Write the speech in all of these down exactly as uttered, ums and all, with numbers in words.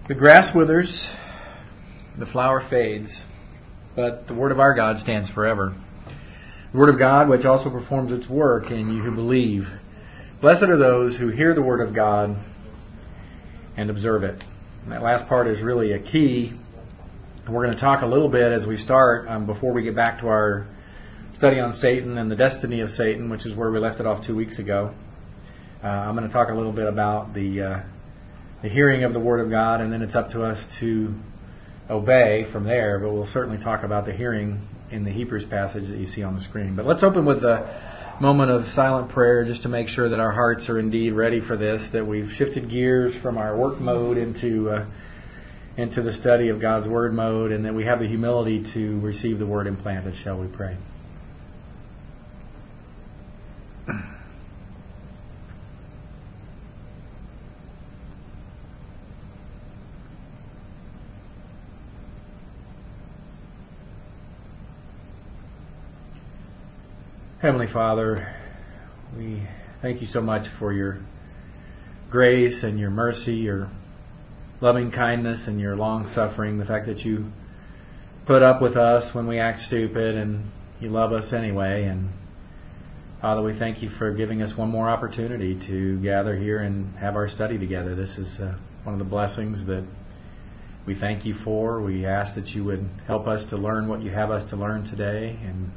The grass withers, the flower fades, but the word of our God stands forever. The word of God which also performs its work in you who believe. Blessed are those who hear the word of God and observe it. And that last part is really a key. We're going to talk a little bit as we start, um, before we get back to our study on Satan and the destiny of Satan, which is where we left it off two weeks ago. Uh, I'm going to talk a little bit about the uh, the hearing of the Word of God, and then it's up to us to obey from there. But we'll certainly talk about the hearing in the Hebrews passage that you see on the screen. But let's open with a moment of silent prayer just to make sure that our hearts are indeed ready for this, that we've shifted gears from our work mode into uh, into the study of God's Word mode, and that we have the humility to receive the Word implanted. Shall we pray? Heavenly Father, we thank you so much for your grace and your mercy, your loving kindness and your long suffering, the fact that you put up with us when we act stupid and you love us anyway. And Father, we thank you for giving us one more opportunity to gather here and have our study together. This is uh, one of the blessings that we thank you for. We ask that you would help us to learn what you have us to learn today, and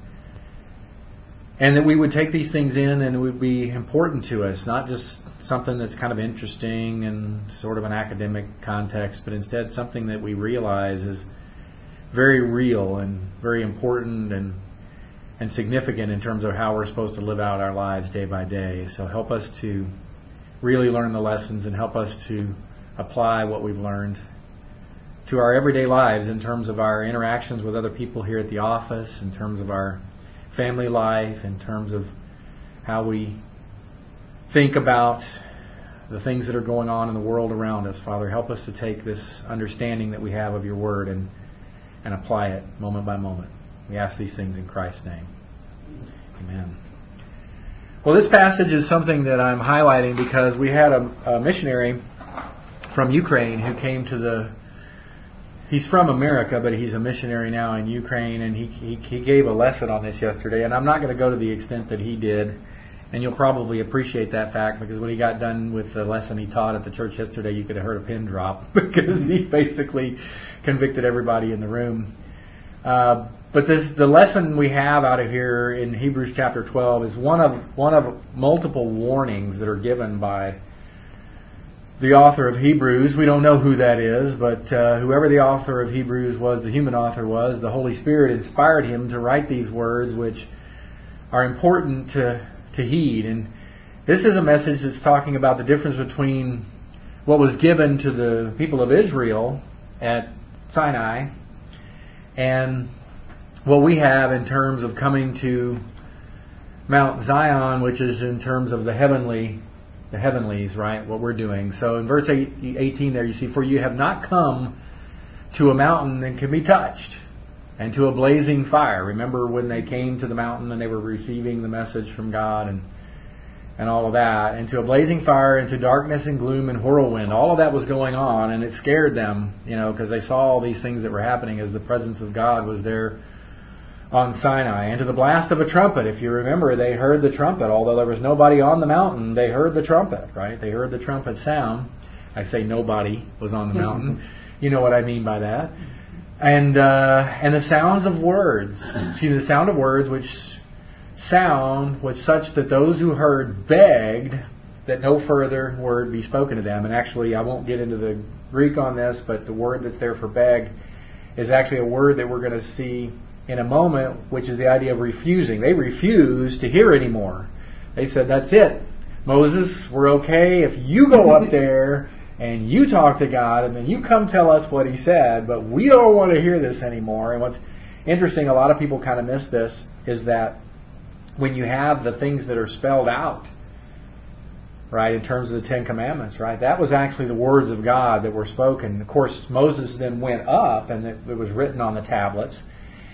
And that we would take these things in and it would be important to us, not just something that's kind of interesting and sort of an academic context, but instead something that we realize is very real and very important and and significant in terms of how we're supposed to live out our lives day by day. So help us to really learn the lessons and help us to apply what we've learned to our everyday lives in terms of our interactions with other people here at the office, in terms of our family life, in terms of how we think about the things that are going on in the world around us. Father, help us to take this understanding that we have of your word and, and apply it moment by moment. We ask these things in Christ's name. Amen. Well, this passage is something that I'm highlighting because we had a, a missionary from Ukraine who came to the He's from America, but he's a missionary now in Ukraine, and he, he he gave a lesson on this yesterday. And I'm not going to go to the extent that he did, and you'll probably appreciate that fact, because when he got done with the lesson he taught at the church yesterday, you could have heard a pin drop, because he basically convicted everybody in the room. Uh, but this the lesson we have out of here in Hebrews chapter twelve is one of one of multiple warnings that are given by the author of Hebrews. We don't know who that is, but uh, whoever the author of Hebrews was, the human author was, the Holy Spirit inspired him to write these words, which are important to, to heed. And this is a message that's talking about the difference between what was given to the people of Israel at Sinai and what we have in terms of coming to Mount Zion, which is in terms of the heavenly The heavenlies, right? What we're doing. So in verse eighteen there you see, for you have not come to a mountain that can be touched, and to a blazing fire. Remember when they came to the mountain and they were receiving the message from God and and all of that. And to a blazing fire, and to darkness and gloom and whirlwind. All of that was going on, and it scared them, you know, because they saw all these things that were happening as the presence of God was there on Sinai. And to the blast of a trumpet. If you remember, they heard the trumpet. Although there was nobody on the mountain, they heard the trumpet, right? They heard the trumpet sound. I say nobody was on the mountain. You know what I mean by that. And uh, and the sounds of words. See, the sound of words which sound was such that those who heard begged that no further word be spoken to them. And actually, I won't get into the Greek on this, but the word that's there for beg is actually a word that we're going to see in a moment, which is the idea of refusing. They refused to hear anymore. They said, that's it. Moses, we're okay if you go up there and you talk to God and then you come tell us what he said, but we don't want to hear this anymore. And what's interesting, a lot of people kind of miss this, is that when you have the things that are spelled out, right, in terms of the Ten Commandments, right, that was actually the words of God that were spoken. Of course, Moses then went up and it, it was written on the tablets.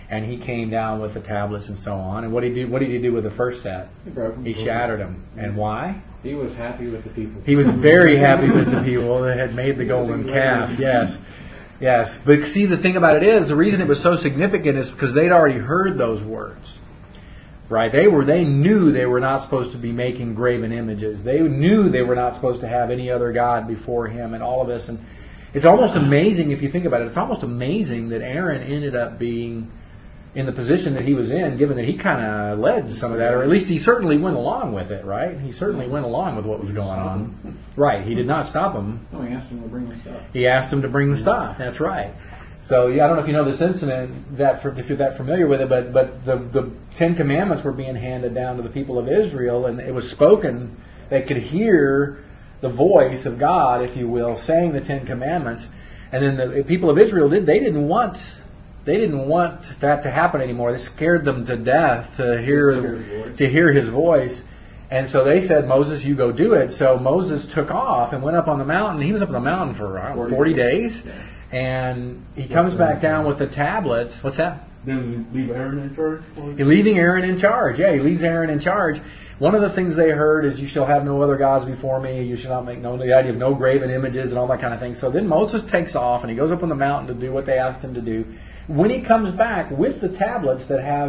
And he came down with the tablets and so on. And what did he do? What did he do with the first set? He broke them. He shattered them. And why? He was happy with the people. He was very happy with the people that had made the golden calf. Yes. Yes. But see, the thing about it is, the reason it was so significant is because they'd already heard those words. Right? They were. They knew they were not supposed to be making graven images. They knew they were not supposed to have any other God before Him and all of this. And it's almost amazing, if you think about it, it's almost amazing that Aaron ended up being in the position that he was in, given that he kind of led some of that, or at least he certainly went along with it, right? He certainly went along with what was going on. Right. He did not stop him. No, he asked him to bring the stuff. He asked him to bring the stuff. That's right. So yeah, I don't know if you know this incident, that for, if you're that familiar with it, but but the the Ten Commandments were being handed down to the people of Israel, and it was spoken. They could hear the voice of God, if you will, saying the Ten Commandments, and then the people of Israel did. They didn't want they didn't want that to happen anymore. They scared them to death to hear to hear His voice. And so they said, Moses, you go do it. So Moses took off and went up on the mountain. He was up on the mountain for around forty days. Yeah. And he comes back down with the tablets. What's that? Then leave Aaron in charge? He's leaving Aaron in charge. Yeah, he leaves Aaron in charge. One of the things they heard is, you shall have no other gods before me. You shall not make no, the idea of no graven images and all that kind of thing. So then Moses takes off and he goes up on the mountain to do what they asked him to do. When he comes back with the tablets that have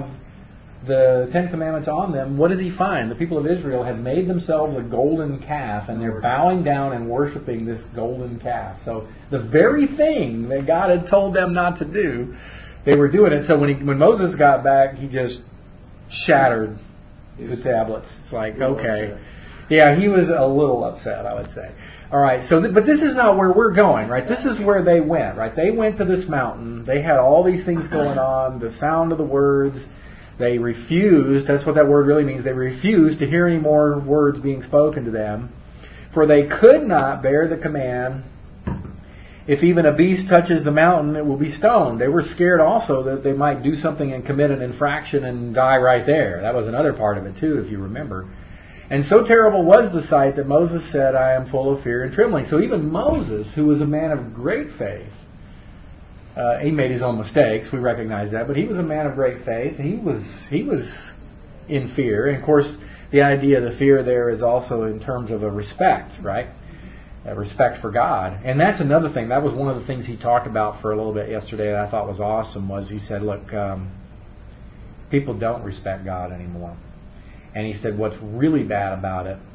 the Ten Commandments on them, what does he find? The people of Israel have made themselves a golden calf, and they're bowing down and worshiping this golden calf. So the very thing that God had told them not to do, they were doing it. So when he, when Moses got back, he just shattered the tablets. It's like, okay. Yeah, he was a little upset, I would say. All right, so th- but this is not where we're going, right? This is where they went, right? They went to this mountain. They had all these things going on, the sound of the words. They refused, that's what that word really means, they refused to hear any more words being spoken to them. For they could not bear the command, if even a beast touches the mountain, it will be stoned. They were scared also that they might do something and commit an infraction and die right there. That was another part of it too, if you remember. And so terrible was the sight that Moses said, I am full of fear and trembling. So even Moses, who was a man of great faith, Uh, he made his own mistakes. We recognize that, but he was a man of great faith. He was he was in fear, and of course, the idea of the fear there is also in terms of a respect, right? A respect for God, and that's another thing. That was one of the things he talked about for a little bit yesterday that I thought was awesome. Was he said, "Look, um, people don't respect God anymore," and he said, "What's really bad about it,"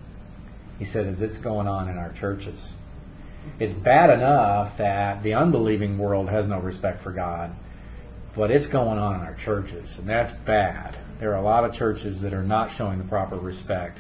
he said, "is it's going on in our churches." It's bad enough that the unbelieving world has no respect for God, but it's going on in our churches, and that's bad. There are a lot of churches that are not showing the proper respect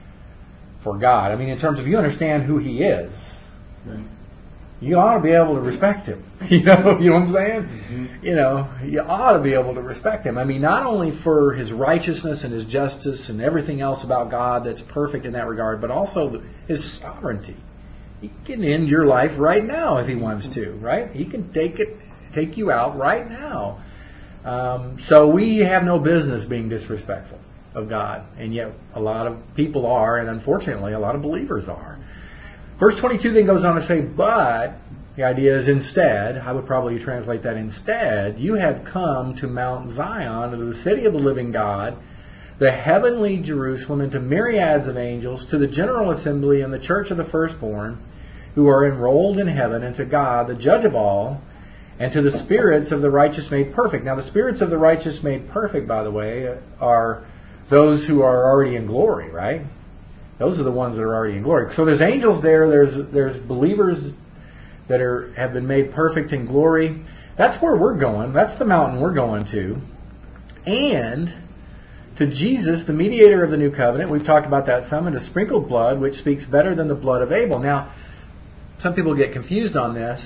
for God. I mean, in terms of, you understand who He is, right, you ought to be able to respect Him. You know, you know what I'm saying? Mm-hmm. You know, you ought to be able to respect Him. I mean, not only for His righteousness and His justice and everything else about God that's perfect in that regard, but also His sovereignty. He can end your life right now if He wants to, right? He can take it, take you out right now. Um, so we have no business being disrespectful of God, and yet a lot of people are, and unfortunately a lot of believers are. Verse twenty-two then goes on to say, but the idea is instead, I would probably translate that instead, you have come to Mount Zion, to the city of the living God, the heavenly Jerusalem, and to myriads of angels, to the general assembly and the church of the firstborn, who are enrolled in heaven, and to God, the judge of all, and to the spirits of the righteous made perfect. Now, the spirits of the righteous made perfect, by the way, are those who are already in glory, right? Those are the ones that are already in glory. So there's angels there, there's there's believers that are have been made perfect in glory. That's where we're going. That's the mountain we're going to. And to Jesus, the mediator of the new covenant, we've talked about that some, and to sprinkled blood, which speaks better than the blood of Abel. Now, some people get confused on this.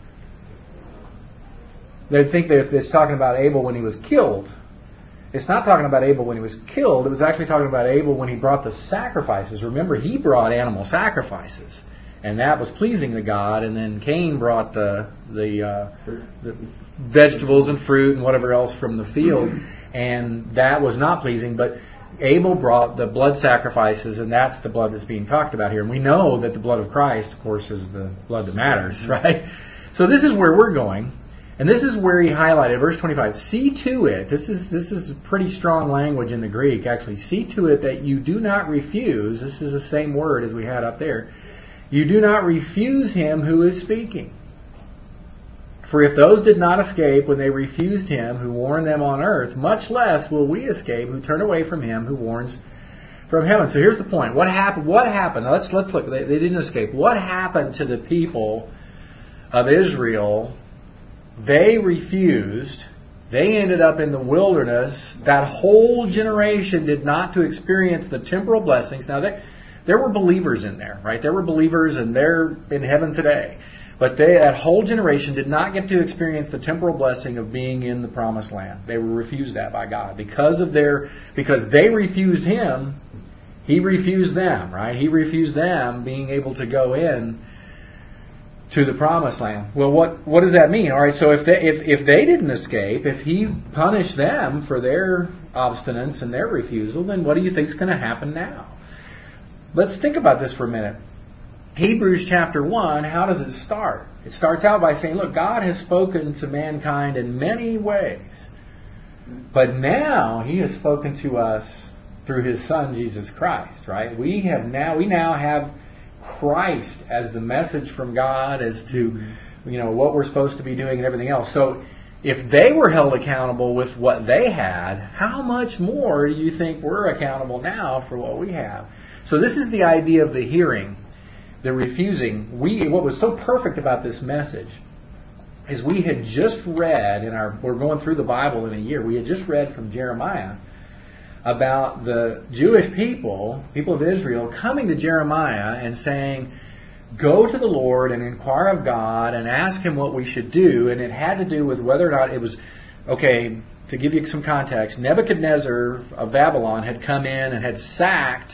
They think that it's talking about Abel when he was killed. It's not talking about Abel when he was killed. It was actually talking about Abel when he brought the sacrifices. Remember, he brought animal sacrifices, and that was pleasing to God. And then Cain brought the the, uh, the vegetables and fruit and whatever else from the field, and that was not pleasing. But Abel brought the blood sacrifices, and that's the blood that's being talked about here. And we know that the blood of Christ, of course, is the blood that matters, right? So this is where we're going. And this is where he highlighted, verse twenty-five, see to it, this is this is pretty strong language in the Greek, actually. See to it that you do not refuse, this is the same word as we had up there, you do not refuse him who is speaking. For if those did not escape when they refused him who warned them on earth, much less will we escape who turn away from him who warns from heaven. So here's the point. What happened? What happened? Now let's let's look. They, they didn't escape. What happened to the people of Israel? They refused. They ended up in the wilderness. That whole generation did not to experience the temporal blessings. Now they, there were believers in there, right? There were believers, and they're in heaven today. But they, that whole generation did not get to experience the temporal blessing of being in the promised land. They were refused that by God. Because of their, because they refused Him, He refused them, right? He refused them being able to go in to the promised land. Well, what, what does that mean? All right, so if they, if, if they didn't escape, if He punished them for their obstinance and their refusal, then what do you think is going to happen now? Let's think about this for a minute. Hebrews chapter one, how does it start? It starts out by saying, look, God has spoken to mankind in many ways. But now He has spoken to us through His Son, Jesus Christ, right? We have now, we now have Christ as the message from God as to, you know, what we're supposed to be doing and everything else. So if they were held accountable with what they had, how much more do you think we're accountable now for what we have? So this is the idea of the hearing. The refusing. We what was so perfect about this message is we had just read in our we're going through the Bible in a year. We had just read from Jeremiah about the Jewish people, people of Israel, coming to Jeremiah and saying, "Go to the Lord and inquire of God and ask Him what we should do." And it had to do with whether or not it was okay. To give you some context, Nebuchadnezzar of Babylon had come in and had sacked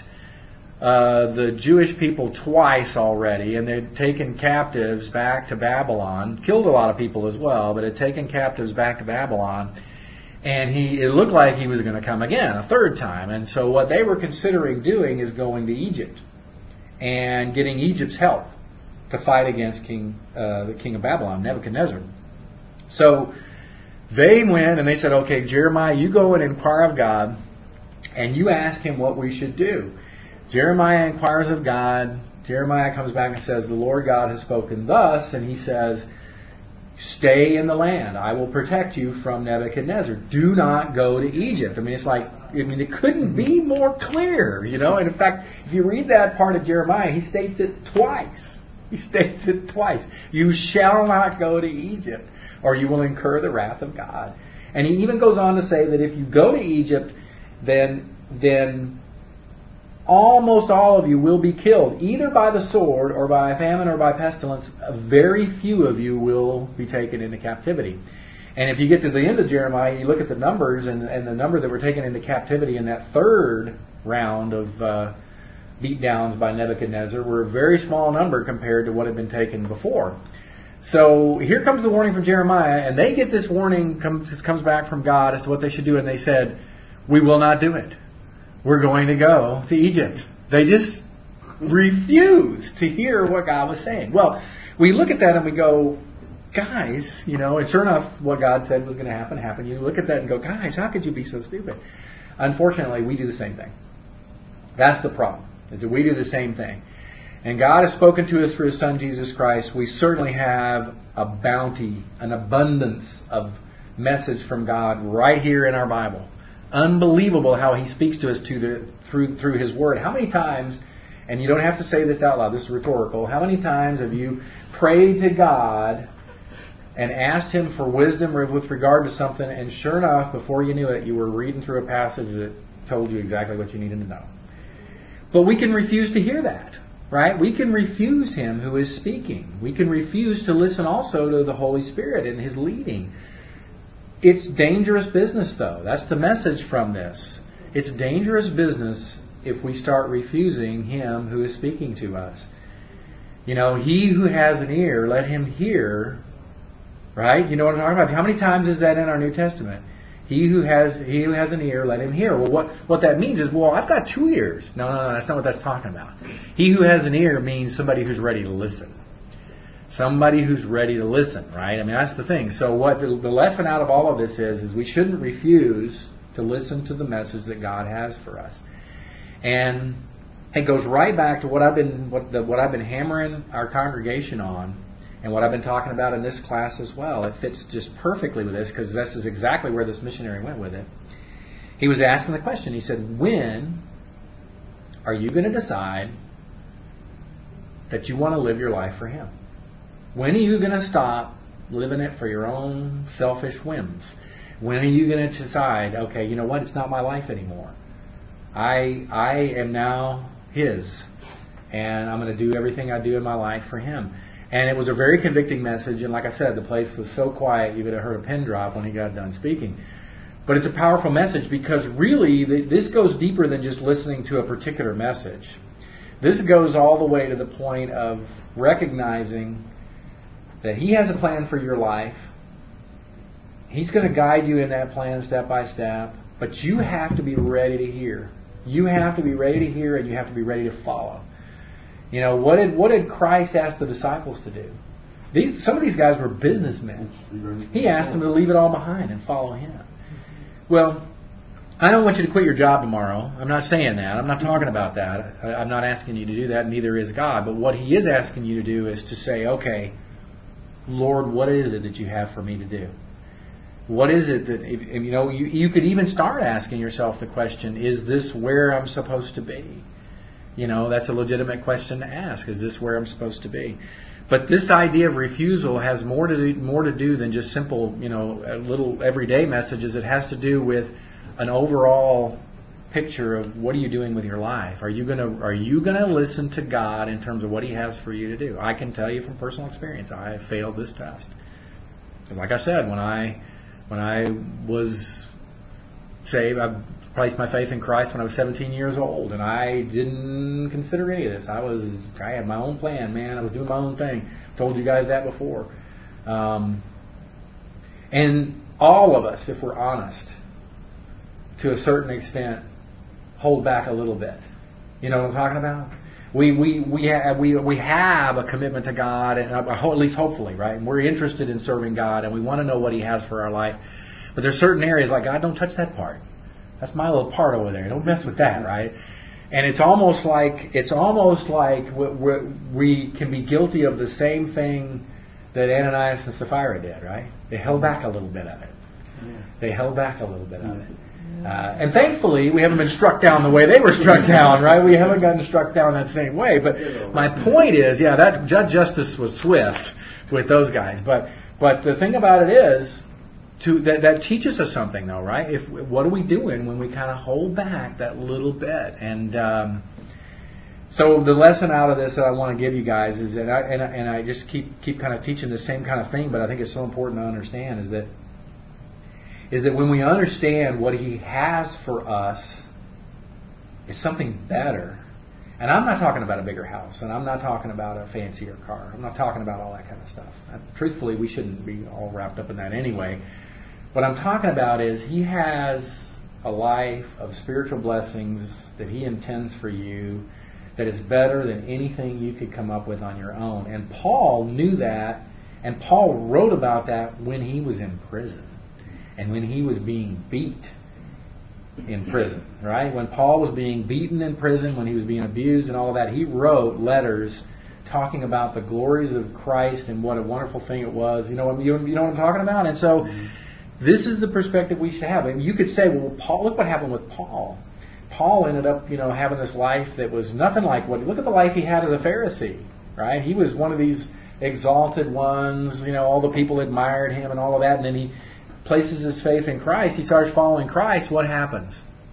Uh, the Jewish people twice already, and they'd taken captives back to Babylon, killed a lot of people as well, but had taken captives back to Babylon, and he it looked like he was going to come again, a third time. And so what they were considering doing is going to Egypt and getting Egypt's help to fight against King uh, the king of Babylon, Nebuchadnezzar. So they went and they said, okay, Jeremiah, you go and inquire of God, and you ask Him what we should do. Jeremiah inquires of God. Jeremiah comes back and says, the Lord God has spoken thus, and He says, stay in the land. I will protect you from Nebuchadnezzar. Do not go to Egypt. I mean, it's like, I mean, it couldn't be more clear, you know. And in fact, if you read that part of Jeremiah, he states it twice. He states it twice. You shall not go to Egypt, or you will incur the wrath of God. And he even goes on to say that if you go to Egypt, then then almost all of you will be killed, either by the sword or by famine or by pestilence. Very few of you will be taken into captivity. And if you get to the end of Jeremiah, you look at the numbers, and, and the number that were taken into captivity in that third round of uh, beatdowns by Nebuchadnezzar were a very small number compared to what had been taken before. So here comes the warning from Jeremiah, and they get this warning, comes, comes back from God as to what they should do, and they said, we will not do it. We're going to go to Egypt. They just refused to hear what God was saying. Well, we look at that and we go, guys, you know, and sure enough, what God said was going to happen, happened. You look at that and go, guys, how could you be so stupid? Unfortunately, we do the same thing. That's the problem, is that we do the same thing. And God has spoken to us through His Son, Jesus Christ. We certainly have a bounty, an abundance of message from God right here in our Bible. Unbelievable how He speaks to us to the, through through His Word. How many times, and you don't have to say this out loud, this is rhetorical, how many times have you prayed to God and asked Him for wisdom with regard to something, and sure enough, before you knew it, you were reading through a passage that told you exactly what you needed to know? But we can refuse to hear that, right? We can refuse Him who is speaking. We can refuse to listen also to the Holy Spirit and His leading. It's dangerous business, though. That's the message from this. It's dangerous business if we start refusing Him who is speaking to us. You know, he who has an ear, let him hear. Right? You know what I'm talking about? How many times is that in our New Testament? He who has he who has an ear, let him hear. Well, what, what that means is, well, I've got two ears. No, no, no, that's not what that's talking about. He who has an ear means somebody who's ready to listen. Somebody who's ready to listen, right? I mean, that's the thing. So what the, the lesson out of all of this is, is we shouldn't refuse to listen to the message that God has for us. And it goes right back to what I've been what the, what I've been hammering our congregation on, and what I've been talking about in this class as well. It fits just perfectly with this, because this is exactly where this missionary went with it. He was asking the question. He said, when are you going to decide that you want to live your life for Him? When are you going to stop living it for your own selfish whims? When are you going to decide, okay, you know what, it's not my life anymore. I I am now His, and I'm going to do everything I do in my life for Him. And it was a very convicting message, and like I said, the place was so quiet you could have heard a pin drop when he got done speaking. But it's a powerful message, because really this goes deeper than just listening to a particular message. This goes all the way to the point of recognizing that He has a plan for your life. He's going to guide you in that plan step by step, but you have to be ready to hear. You have to be ready to hear, and you have to be ready to follow. You know, what did what did Christ ask the disciples to do? These some of these guys were businessmen. He asked them to leave it all behind and follow Him. Well, I don't want you to quit your job tomorrow. I'm not saying that. I'm not talking about that. I'm not asking you to do that, neither is God. But what He is asking you to do is to say, okay, Lord, what is it that you have for me to do? What is it that, you know, you, you could even start asking yourself the question, is this where I'm supposed to be? You know, that's a legitimate question to ask. Is this where I'm supposed to be? But this idea of refusal has more to do, more to do than just simple, you know, little everyday messages. It has to do with an overall picture of what are you doing with your life? Are you gonna are you gonna listen to God in terms of what He has for you to do? I can tell you from personal experience, I have failed this test. Because like I said, when I when I was saved, I placed my faith in Christ when I was seventeen years old, and I didn't consider any of this. I was I had my own plan, man. I was doing my own thing. Told you guys that before. Um, and all of us, if we're honest, to a certain extent, hold back a little bit. You know what I'm talking about? We we we have we we have a commitment to God, and at least hopefully, right? And we're interested in serving God, and we want to know what He has for our life. But there's certain areas like, God, don't touch that part. That's my little part over there. Don't mess with that, right? And it's almost like it's almost like we we can be guilty of the same thing that Ananias and Sapphira did, right? They held back a little bit of it. They held back a little bit of it. Uh, and thankfully, we haven't been struck down the way they were struck down, right? We haven't gotten struck down that same way. But my point is, yeah, that Judge Justice was swift with those guys. But but the thing about it is, to that, that teaches us something, though, right? If what are we doing when we kind of hold back that little bit? And um, so the lesson out of this that I want to give you guys is that, I, and, I, and I just keep keep kind of teaching the same kind of thing, but I think it's so important to understand is that is that when we understand what He has for us is something better. And I'm not talking about a bigger house, and I'm not talking about a fancier car. I'm not talking about all that kind of stuff. Uh, truthfully, we shouldn't be all wrapped up in that anyway. What I'm talking about is He has a life of spiritual blessings that He intends for you that is better than anything you could come up with on your own. And Paul knew that, and Paul wrote about that when he was in prison and when he was being beat in prison, right? When Paul was being beaten in prison, when he was being abused and all of that, he wrote letters talking about the glories of Christ and what a wonderful thing it was. You know what, you know what I'm talking about? And so this is the perspective we should have. And you could say, well, Paul, look what happened with Paul. Paul ended up, you know, having this life that was nothing like what, look at the life he had as a Pharisee, right? He was one of these exalted ones, you know, all the people admired him and all of that, and then he places his faith in Christ, he starts following Christ, what happens?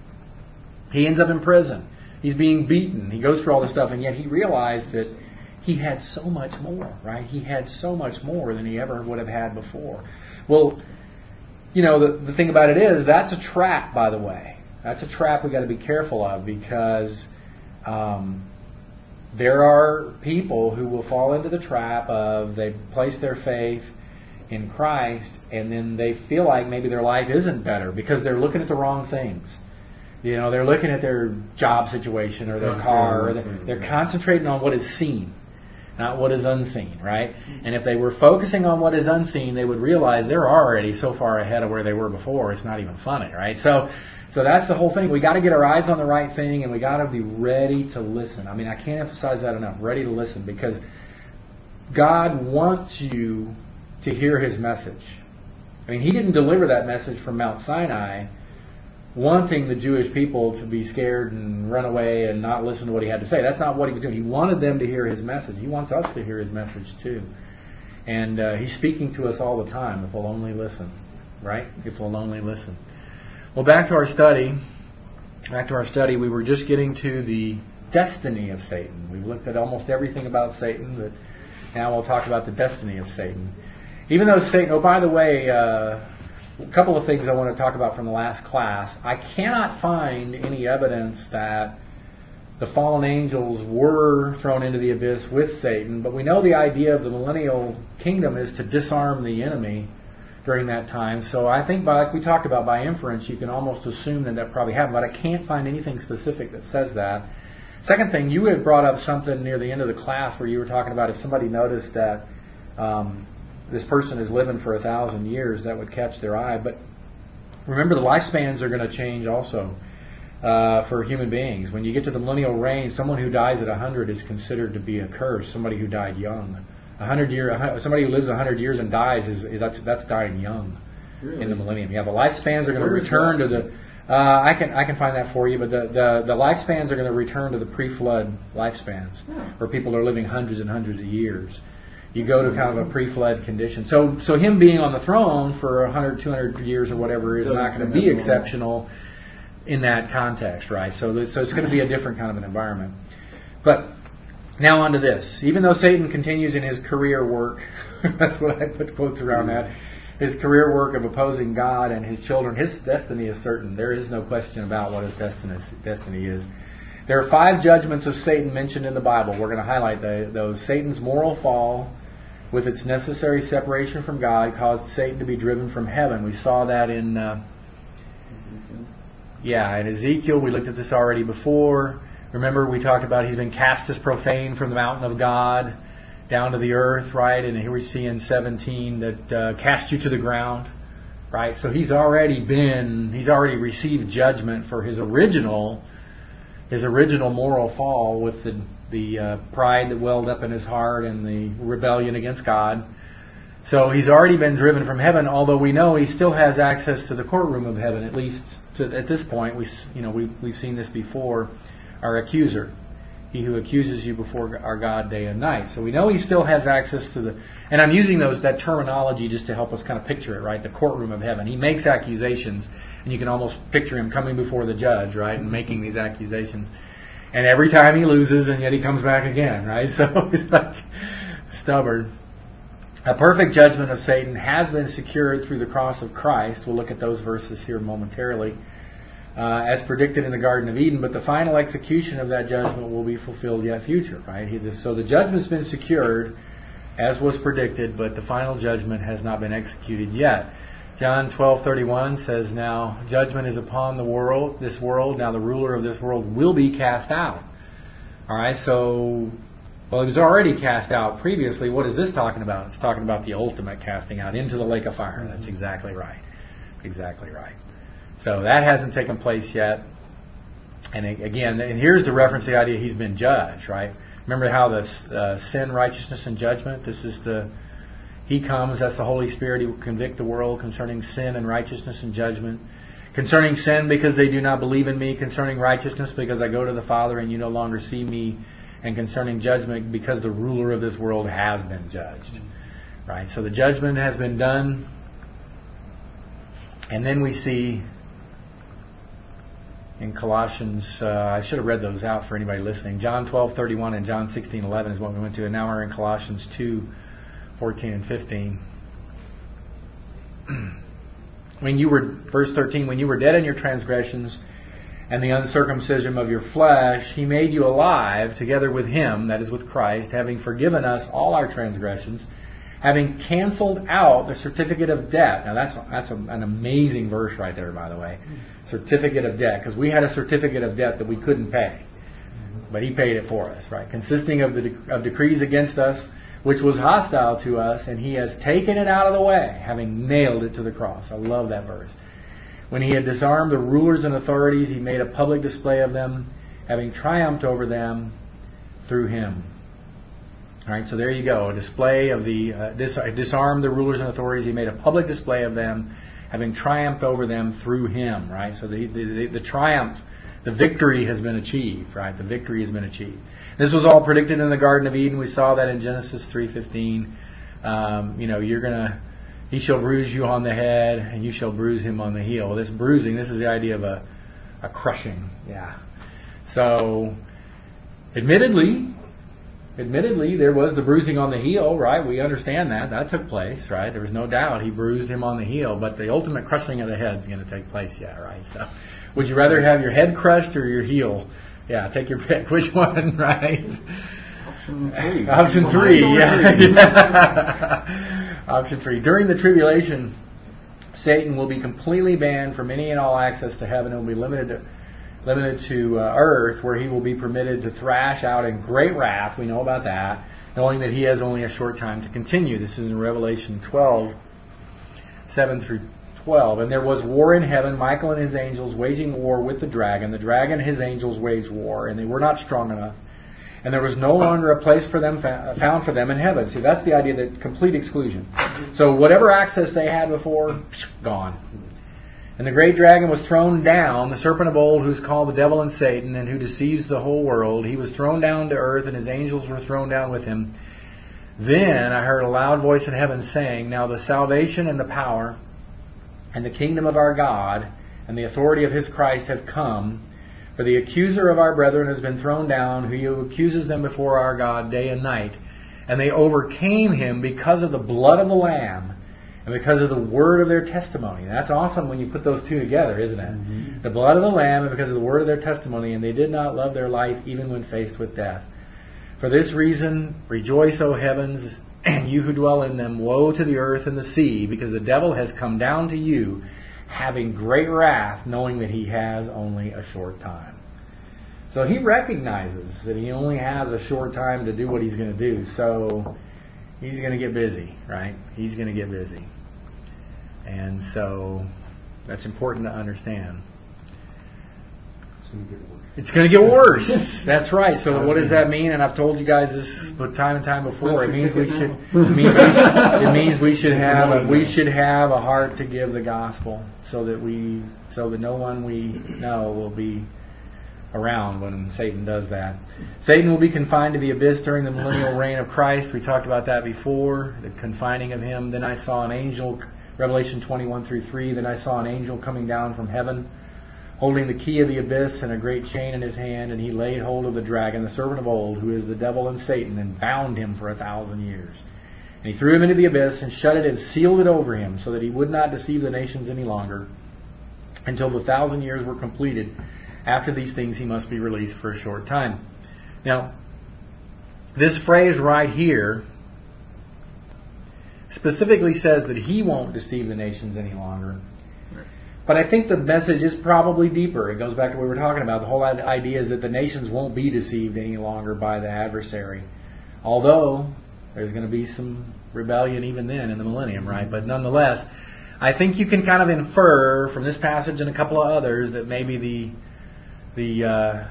He ends up in prison. He's being beaten. He goes through all this stuff, and yet he realized that he had so much more, right? He had so much more than he ever would have had before. Well, you know, the, the thing about it is, that's a trap, by the way. That's a trap we've got to be careful of, because um, there are people who will fall into the trap of they place their faith in Christ, and then they feel like maybe their life isn't better because they're looking at the wrong things. You know, they're looking at their job situation or their car, or they're, they're concentrating on what is seen. not what is unseen, right? And if they were focusing on what is unseen, they would realize they're already so far ahead of where they were before, it's not even funny, right? So so that's the whole thing. We got to get our eyes on the right thing, and we got to be ready to listen. I mean, I can't emphasize that enough, ready to listen, because God wants you to hear His message. I mean, He didn't deliver that message from Mount Sinai wanting the Jewish people to be scared and run away and not listen to what He had to say. That's not what He was doing. He wanted them to hear His message. He wants us to hear His message too. And uh, He's speaking to us all the time if we'll only listen. Right? If we'll only listen. Well, back to our study. Back to our study, we were just getting to the destiny of Satan. We've looked at almost everything about Satan, but now we'll talk about the destiny of Satan. Even though Satan, oh, by the way, uh, a couple of things I want to talk about from the last class. I cannot find any evidence that the fallen angels were thrown into the abyss with Satan, but we know the idea of the millennial kingdom is to disarm the enemy during that time. So I think, by, like we talked about, by inference, you can almost assume that that probably happened, but I can't find anything specific that says that. Second thing, you had brought up something near the end of the class where you were talking about if somebody noticed that um, this person is living for a thousand years, that would catch their eye. But remember, the lifespans are going to change also uh, for human beings. When you get to the millennial reign, someone who dies at one hundred is considered to be a curse, somebody who died young. A hundred year, somebody who lives a hundred years and dies is, is that's that's dying young. Really? In the millennium. Yeah, the lifespans are going to return to the. Uh, I can I can find that for you, but the, the, the lifespans are going to return to the pre-flood lifespans, yeah. Where people are living hundreds and hundreds of years. You go to kind of a pre-flood condition. So so him being on the throne for one hundred, two hundred years or whatever is not going to be exceptional in that context, right? So so it's going to be a different kind of an environment. But now on to this. Even though Satan continues in his career work, that's what I put quotes around that, his career work of opposing God and His children, his destiny is certain. There is no question about what his destiny destiny is. There are five judgments of Satan mentioned in the Bible. We're going to highlight the, those. Satan's moral fall, with its necessary separation from God, caused Satan to be driven from heaven. We saw that in, uh, yeah, in Ezekiel. We looked at this already before. Remember, we talked about he's been cast as profane from the mountain of God down to the earth, right? And here we see in seventeen that uh, cast you to the ground, right? So he's already been, he's already received judgment for his original, his original moral fall with the the uh, pride that welled up in his heart and the rebellion against God. So he's already been driven from heaven, although we know he still has access to the courtroom of heaven, at least to, at this point. We, you know, we, we've seen this before. Our accuser, he who accuses you before our God day and night. So we know he still has access to the, and I'm using those that terminology just to help us kind of picture it, right? The courtroom of heaven. He makes accusations, and you can almost picture him coming before the judge, right, and making these accusations. And every time he loses, and yet he comes back again, right? So he's like stubborn. A perfect judgment of Satan has been secured through the cross of Christ. We'll look at those verses here momentarily. Uh, as predicted in the Garden of Eden, but the final execution of that judgment will be fulfilled yet future, right? He, so the judgment's been secured, as was predicted, but the final judgment has not been executed yet. John twelve thirty-one says, "Now judgment is upon the world, this world. Now the ruler of this world will be cast out." All right, so well, he was already cast out previously. What is this talking about? It's talking about the ultimate casting out into the lake of fire. That's exactly right. Exactly right. So that hasn't taken place yet. And again, and here's the reference to the idea he's been judged, right? Remember how the uh, sin, righteousness, and judgment, this is the, he comes, that's the Holy Spirit, he will convict the world concerning sin and righteousness and judgment. Concerning sin, because they do not believe in me. Concerning righteousness, because I go to the Father and you no longer see me. And concerning judgment, because the ruler of this world has been judged. Right? So the judgment has been done. And then we see in Colossians, uh, I should have read those out for anybody listening. John twelve thirty-one and John sixteen eleven is what we went to, and now we're in Colossians two fourteen and fifteen. When you were, verse thirteen, when you were dead in your transgressions and the uncircumcision of your flesh, He made you alive together with Him, that is with Christ, having forgiven us all our transgressions, having canceled out the certificate of debt. Now that's that's a, an amazing verse right there, by the way. Certificate of debt, because we had a certificate of debt that we couldn't pay. but He paid it for us, right? Consisting of the de- of decrees against us, which was hostile to us, and He has taken it out of the way, having nailed it to the cross. I love that verse. When He had disarmed the rulers and authorities, He made a public display of them, having triumphed over them through Him. All right, so there you go. A display of the uh, dis- disarmed the rulers and authorities. He made a public display of them, having triumphed over them through Him. Right, so the the, the, the triumph, the victory has been achieved. Right, the victory has been achieved. This was all predicted in the Garden of Eden. We saw that in Genesis three fifteen. Um, you know, you're gonna, He shall bruise you on the head, and you shall bruise him on the heel. This bruising, this is the idea of a a crushing. Yeah. So, admittedly. Admittedly, there was the bruising on the heel, right? We understand that. That took place, right? There was no doubt He bruised him on the heel, but the ultimate crushing of the head is going to take place yet, right? So, would you rather have your head crushed or your heel? Yeah, take your pick. Which one, right? Option three. Option three, yeah. yeah. Option three. During the tribulation, Satan will be completely banned from any and all access to heaven and will be limited to limited to uh, earth, where he will be permitted to thrash out in great wrath. We know about that, knowing that he has only a short time to continue. This is in Revelation twelve, seven through twelve. And there was war in heaven, Michael and his angels waging war with the dragon. The dragon and his angels waged war, and they were not strong enough. And there was no longer a place for them found for them in heaven. See, that's the idea, that complete exclusion. So whatever access they had before, gone. And the great dragon was thrown down, the serpent of old, who's called the devil and Satan, and who deceives the whole world. He was thrown down to earth, and his angels were thrown down with him. Then I heard a loud voice in heaven saying, Now the salvation and the power and the kingdom of our God and the authority of His Christ have come. For the accuser of our brethren has been thrown down, who accuses them before our God day and night. And they overcame him because of the blood of the Lamb, and because of the word of their testimony. That's awesome when you put those two together, isn't it? Mm-hmm. The blood of the Lamb, and because of the word of their testimony, and they did not love their life even when faced with death. For this reason, rejoice, O heavens, and you who dwell in them. Woe to the earth and the sea, because the devil has come down to you, having great wrath, knowing that he has only a short time. So he recognizes that he only has a short time to do what he's going to do. So he's going to get busy, right? He's going to get busy. And so that's important to understand. It's going to get worse. That's right. So what does that mean? And I've told you guys this time and time before. It means we should. It means we should, it means we should have. A, we should have a heart to give the gospel, so that we, so that no one we know will be around when Satan does that. Satan will be confined to the abyss during the millennial reign of Christ. We talked about that before. The confining of him. Then I saw an angel. Revelation twenty-one through three. Then I saw an angel coming down from heaven, holding the key of the abyss and a great chain in his hand, and he laid hold of the dragon, the serpent of old, who is the devil and Satan, and bound him for a thousand years. And he threw him into the abyss and shut it and sealed it over him, so that he would not deceive the nations any longer, until the thousand years were completed. After these things he must be released for a short time. Now, this phrase right here specifically says that he won't deceive the nations any longer. But I think the message is probably deeper. It goes back to what we were talking about. The whole idea is that the nations won't be deceived any longer by the adversary. Although there's going to be some rebellion even then in the millennium, right? But nonetheless, I think you can kind of infer from this passage and a couple of others that maybe the the uh,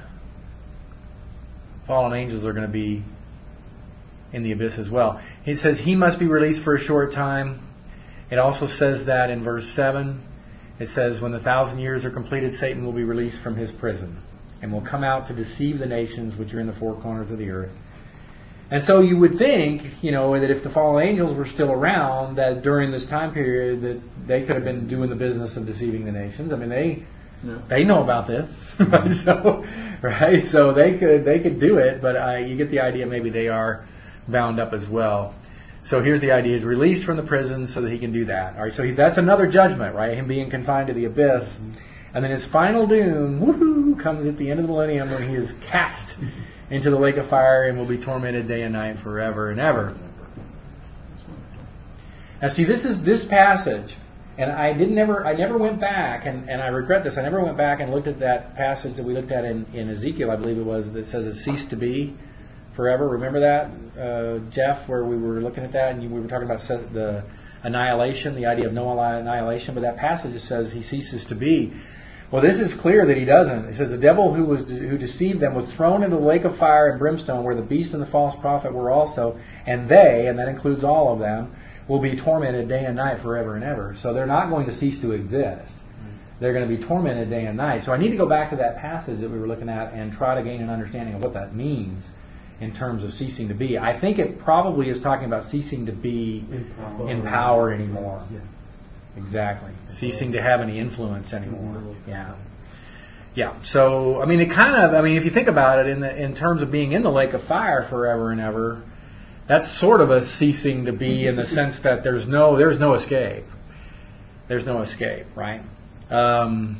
fallen angels are going to be in the abyss as well. He says he must be released for a short time. It also says that in verse seven. It says, when the thousand years are completed, Satan will be released from his prison and will come out to deceive the nations which are in the four corners of the earth. And so you would think, you know, that if the fallen angels were still around, that during this time period that they could have been doing the business of deceiving the nations. I mean, they yeah. they know about this, right? So, right? So they could they could do it, but uh, you get the idea. Maybe they are bound up as well. So here's the idea: he's released from the prison so that he can do that. All right. So he's, that's another judgment, right? Him being confined to the abyss, mm-hmm. and then his final doom, woohoo, comes at the end of the millennium when he is cast into the lake of fire and will be tormented day and night forever and ever. Now, see, this is this passage And I didn't never I never went back, and, and I regret this, I never went back and looked at that passage that we looked at in, in Ezekiel, I believe it was, that says it ceased to be forever. Remember that, uh, Jeff, where we were looking at that, and we were talking about the annihilation, the idea of no annihilation, but that passage says he ceases to be. Well, this is clear that he doesn't. It says the devil who was who deceived them was thrown into the lake of fire and brimstone, where the beast and the false prophet were also, and they, and that includes all of them, will be tormented day and night forever and ever. So they're not going to cease to exist. They're going to be tormented day and night. So I need to go back to that passage that we were looking at and try to gain an understanding of what that means in terms of ceasing to be. I think it probably is talking about ceasing to be in power, in power anymore. Yeah. Exactly. Ceasing to have any influence anymore. Yeah. Yeah. So, I mean, it kind of, I mean, if you think about it in the in terms of being in the lake of fire forever and ever, that's sort of a ceasing to be in the sense that there's no there's no escape. There's no escape, right? Um,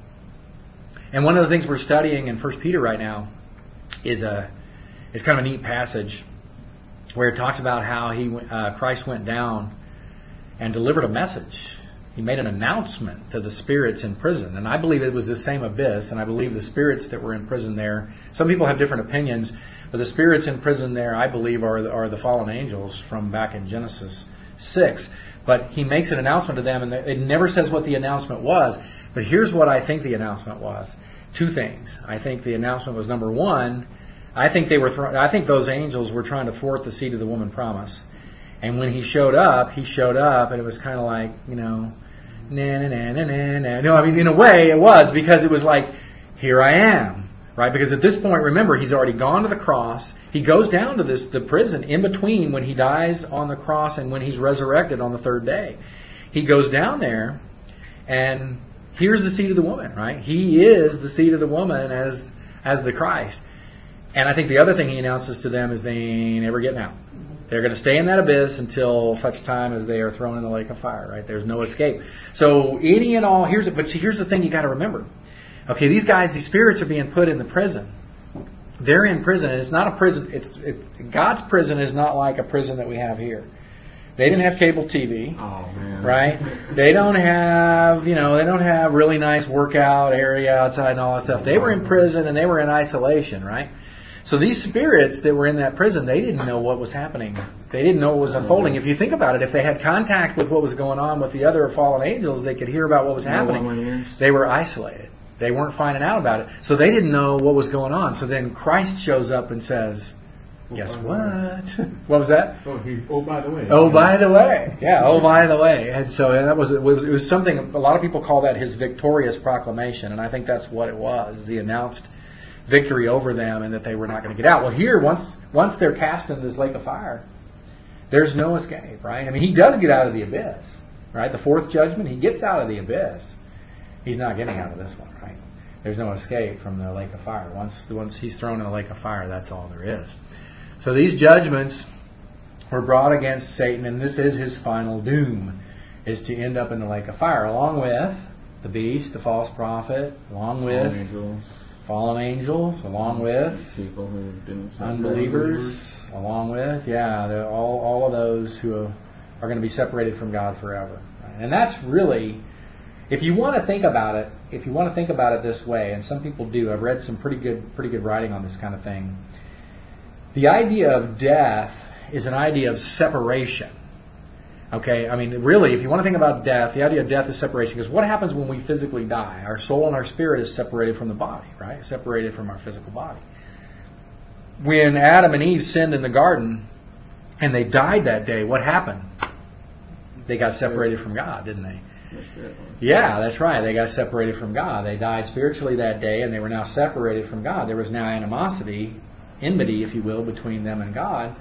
and one of the things we're studying in First Peter right now is a is kind of a neat passage where it talks about how he uh, Christ went down and delivered a message. He made an announcement to the spirits in prison, and I believe it was the same abyss, and I believe the spirits that were in prison there. Some people have different opinions. But the spirits in prison there, I believe, are the, are the fallen angels from back in Genesis six. But he makes an announcement to them, and it never says what the announcement was. But here's what I think the announcement was. Two things. I think the announcement was, number one, I think they were. Thro- I think those angels were trying to thwart the seed of the woman promise. And when he showed up, he showed up, and it was kind of like, you know, na na na na na na. No, I mean, in a way, it was, because it was like, here I am. Right, because at this point, remember, he's already gone to the cross. He goes down to this the prison in between when he dies on the cross and when he's resurrected on the third day. He goes down there, and here's the seed of the woman. Right, he is the seed of the woman as as the Christ. And I think the other thing he announces to them is they ain't ever getting out. They're going to stay in that abyss until such time as they are thrown in the lake of fire. Right, there's no escape. So any and all here's but here's the thing you got to remember. Okay, these guys, these spirits are being put in the prison. They're in prison, and it's not a prison. It's it, God's prison is not like a prison that we have here. They didn't have cable T V, oh, man. Right? They don't have, you know, they don't have really nice workout area outside and all that stuff. They were in prison and they were in isolation, right? So these spirits that were in that prison, they didn't know what was happening. They didn't know what was unfolding. If you think about it, if they had contact with what was going on with the other fallen angels, they could hear about what was happening. They were isolated. They weren't finding out about it. So they didn't know what was going on. So then Christ shows up and says, guess oh, what? What was that? Oh, he, oh, by the way. Oh, by the way. Yeah, oh, by the way. And so and that was it, was it was something, a lot of people call that his victorious proclamation. And I think that's what it was. He announced victory over them and that they were not going to get out. Well, here, once once they're cast into this lake of fire, there's no escape, right? I mean, he does get out of the abyss, right? The fourth judgment, he gets out of the abyss. He's not getting out of this one, right? There's no escape from the lake of fire. Once once he's thrown in the lake of fire, that's all there is. So these judgments were brought against Satan, and this is his final doom, is to end up in the lake of fire, along with the beast, the false prophet, along with fallen angels, fallen angels along with people who didn't unbelievers, along with, yeah, all all of those who are going to be separated from God forever. Right? And that's really... If you want to think about it, if you want to think about it this way, and some people do, I've read some pretty good, pretty good writing on this kind of thing. The idea of death is an idea of separation. Okay, I mean, really, if you want to think about death, the idea of death is separation. Because what happens when we physically die? Our soul and our spirit is separated from the body, right? Separated from our physical body. When Adam and Eve sinned in the garden, and they died that day, what happened? They got separated from God, didn't they? Yeah, that's right. They got separated from God. They died spiritually that day, and they were now separated from God. There was now animosity, enmity, if you will, between them and God.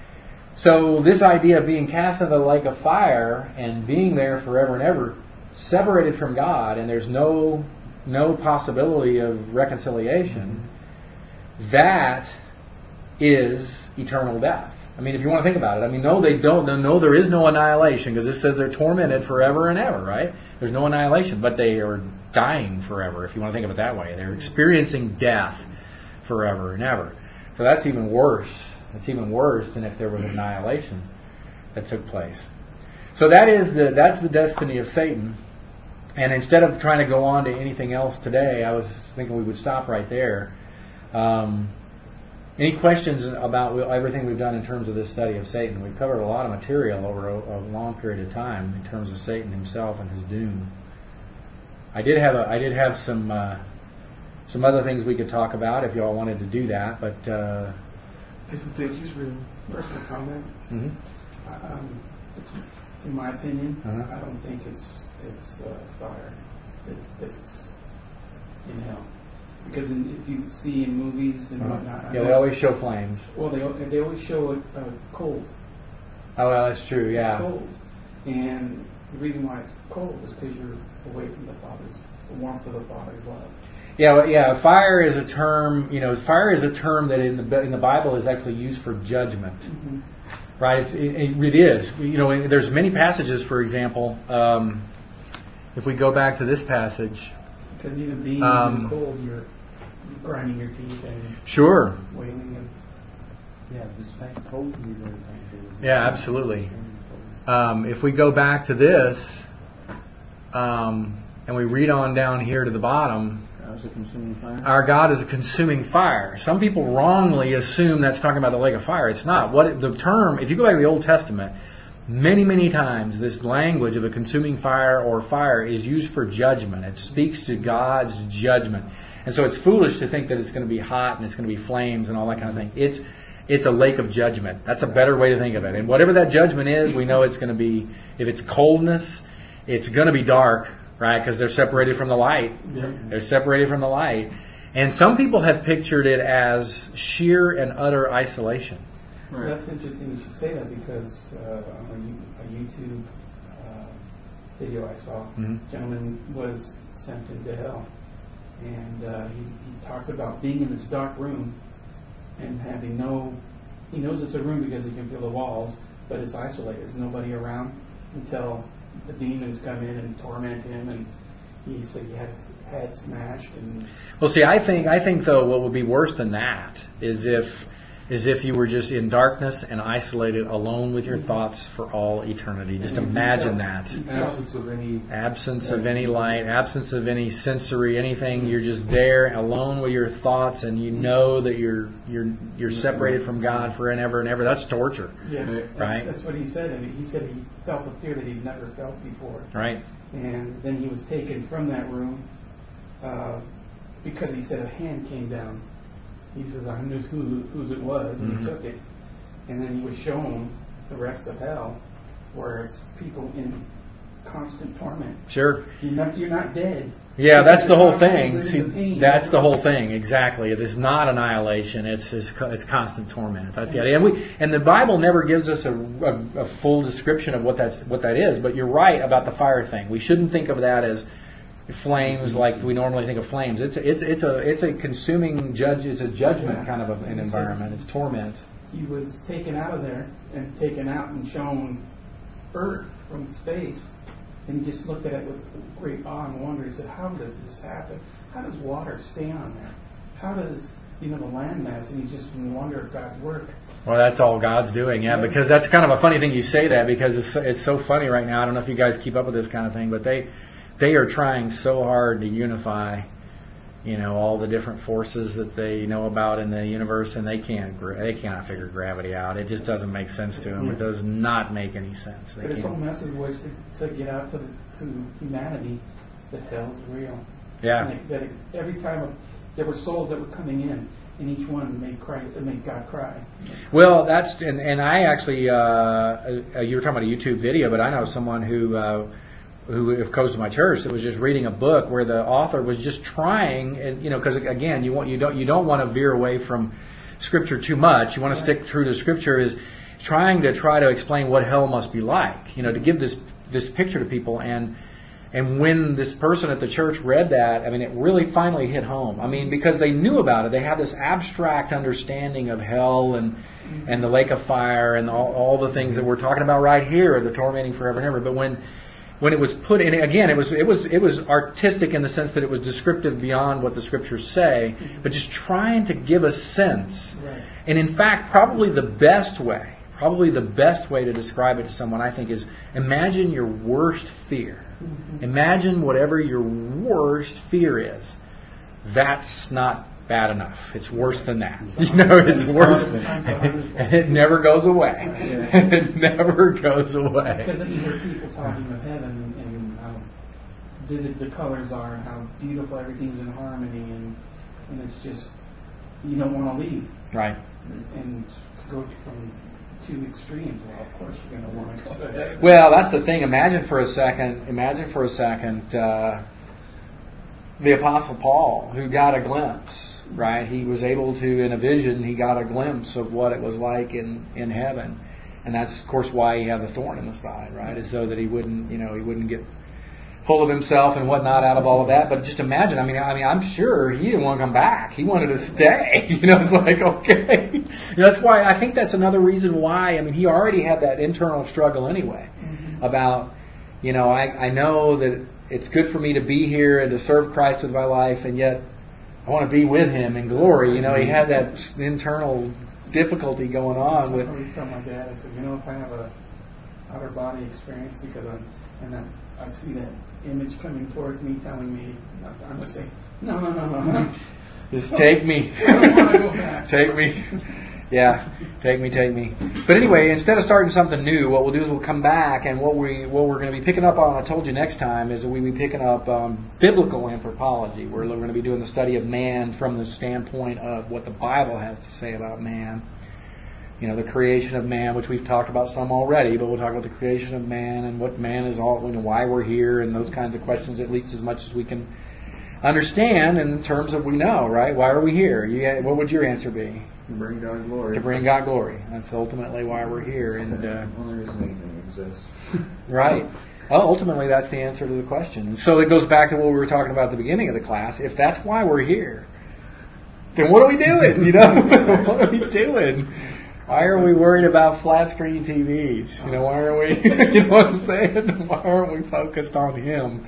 So this idea of being cast into the lake of fire and being there forever and ever, separated from God, and there's no no possibility of reconciliation, that is eternal death. I mean, if you want to think about it, I mean, no, they don't. No, there is no annihilation, because it says they're tormented forever and ever, right? There's no annihilation, but they are dying forever, if you want to think of it that way. They're experiencing death forever and ever. So that's even worse. It's even worse than if there was annihilation that took place. So that is the that's the destiny of Satan. And instead of trying to go on to anything else today, I was thinking we would stop right there. Um, any questions about everything we've done in terms of this study of Satan? We've covered a lot of material over a, a long period of time in terms of Satan himself and his doom. I did have a, I did have some uh, some other things we could talk about if you all wanted to do that, but uh, just a just real personal comment. Mm-hmm. Um, it's, in my opinion, uh-huh. I don't think it's it's uh, fire that, that's in hell. Because in, if you see in movies and uh-huh. whatnot, yeah, they always show flames. Well, they they always show it uh, cold. Oh, well, that's true. Yeah. It's cold, and the reason why it's cold is because you're away from the Father's, the warmth of the Father's love. Yeah, well, yeah. Fire is a term. You know, fire is a term that in the in the Bible is actually used for judgment. Mm-hmm. Right? It, it, it is. You know, there's many passages. For example, um, if we go back to this passage. Because even being um, cold, you're grinding your teeth and sure. wailing and yeah, this fact cold can be very painful. Yeah, absolutely. Um, if we go back to this, um, and we read on down here to the bottom, God's a consuming fire. Our God is a consuming fire. Some people wrongly assume that's talking about the lake of fire. It's not. What the term? If you go back to the Old Testament, many, many times this language of a consuming fire or fire is used for judgment. It speaks to God's judgment. And so it's foolish to think that it's going to be hot and it's going to be flames and all that kind of thing. It's it's a lake of judgment. That's a better way to think of it. And whatever that judgment is, we know it's going to be, if it's coldness, it's going to be dark, right? Because they're separated from the light. yeah. They're separated from the light. And some people have pictured it as sheer and utter isolation. Right. That's interesting you should say that because uh, on a, a YouTube uh, video I saw, Mm-hmm. a gentleman was sent into hell. And uh, he, he talks about being in this dark room and having no... He knows it's a room because he can feel the walls, but it's isolated. There's nobody around until the demons come in and torment him, and he said he had his head smashed. And well, see, I think I think though what would be worse than that is if is if you were just in darkness and isolated, alone with your thoughts for all eternity. Just imagine that. Absence of any Absence of any light, absence of any sensory, anything. You're just there, alone with your thoughts, and you know that you're you're you're separated from God for and ever and ever. That's torture. Yeah, right. That's, that's what he said. I mean, he said he felt a fear that he's never felt before. Right. And then he was taken from that room uh, because he said a hand came down. He says, I knew who, whose it was, and Mm-hmm. he took it. And then he was shown the rest of hell, where it's people in constant torment. Sure. You're not, you're not dead. Yeah, that's the whole thing. You're See, in the pain. that's the whole thing. Exactly. It is not annihilation. It's it's, it's constant torment. That's the idea. And we and the Bible never gives us a, a, a full description of what that's what that is. But you're right about the fire thing. We shouldn't think of that as flames like we normally think of flames. It's it's it's a it's a consuming judge. It's a judgment kind of a, an environment. It's torment. He was taken out of there and taken out and shown Earth from space. And he just looked at it with great awe and wonder. He said, how does this happen? How does water stay on there? How does, you know, the landmass? And he's just in wonder of God's work. Well, that's all God's doing, yeah, because that's kind of a funny thing you say that, because it's it's so funny right now. I don't know if you guys keep up with this kind of thing, but they they are trying so hard to unify, you know, all the different forces that they know about in the universe, and they can't they cannot figure gravity out. It just doesn't make sense to them. It does not make any sense. They But his can't. whole message was to, to get out to the, to humanity that hell's real. Yeah. And that it, every time there were souls that were coming in, and each one made cry, made God cry. Well, that's and, and I actually uh, uh, you were talking about a YouTube video, but I know someone who. Uh, who goes to my church that was just reading a book where the author was just trying, and you know, because again, you want you don't you don't want to veer away from Scripture too much. You want to stick true to Scripture. Is trying to try to explain what hell must be like. You know, to give this this picture to people. And and when this person at the church read that, I mean, it really finally hit home. I mean, because they knew about it, they had this abstract understanding of hell and and the lake of fire and all, all the things that we're talking about right here, the tormenting forever and ever. But when When it was put in, again, it was it was it was artistic in the sense that it was descriptive beyond what the Scriptures say, but just trying to give a sense. Right. And in fact, probably the best way probably the best way to describe it to someone, I think, is imagine your worst fear. Mm-hmm. Imagine whatever your worst fear is. That's not bad enough. It's worse than that. You know, it's worse. And it never goes away. It never goes away. Because then you hear people talking of heaven and how vivid the colors are and how beautiful everything's in harmony, and and it's just, you don't want to leave. Right. And to go from two extremes, well, of course you're going to want to go to heaven. Well, that's the thing. Imagine for a second, imagine for a second uh, the Apostle Paul, who got a glimpse, right? He was able to, in a vision, he got a glimpse of what it was like in, in heaven. And that's, of course, why he had the thorn in the side, right? Is so that he wouldn't, you know, he wouldn't get full of himself and whatnot out of all of that. But just imagine, I mean, I mean, I'm sure he didn't want to come back. He wanted to stay. You know, it's like, okay. You know, that's why, I think that's another reason why, I mean, he already had that internal struggle anyway mm-hmm. about, you know, I, I know that it's good for me to be here and to serve Christ with my life, and yet I want to be with Him in glory. You know, he had that internal difficulty going on with. I always tell my dad, I said, you know, if I have a outer body experience because I'm, and I, I see that image coming towards me, telling me, I'm going to say, no, no, no, no, no. Just take me. I don't want to go back. Take me. Yeah, take me, take me. But anyway, instead of starting something new, what we'll do is we'll come back, and what we what we're going to be picking up on, I told you next time, is that we'll be picking up um, biblical anthropology. We're, we're going to be doing the study of man from the standpoint of what the Bible has to say about man. You know, the creation of man, which we've talked about some already, but we'll talk about the creation of man and what man is all, you know, why we're here, and those kinds of questions, at least as much as we can understand in terms of we know, right? Why are we here? You, what would your answer be? To bring God glory. To bring God glory. That's ultimately why we're here. And the uh, only reason anything exists. Right. Well, ultimately, that's the answer to the question. And so it goes back to what we were talking about at the beginning of the class. If that's why we're here, then what are we doing? You know, what are we doing? Why are we worried about flat screen T Vs? You know, why aren't we? You know what I'm saying? Why aren't we focused on Him?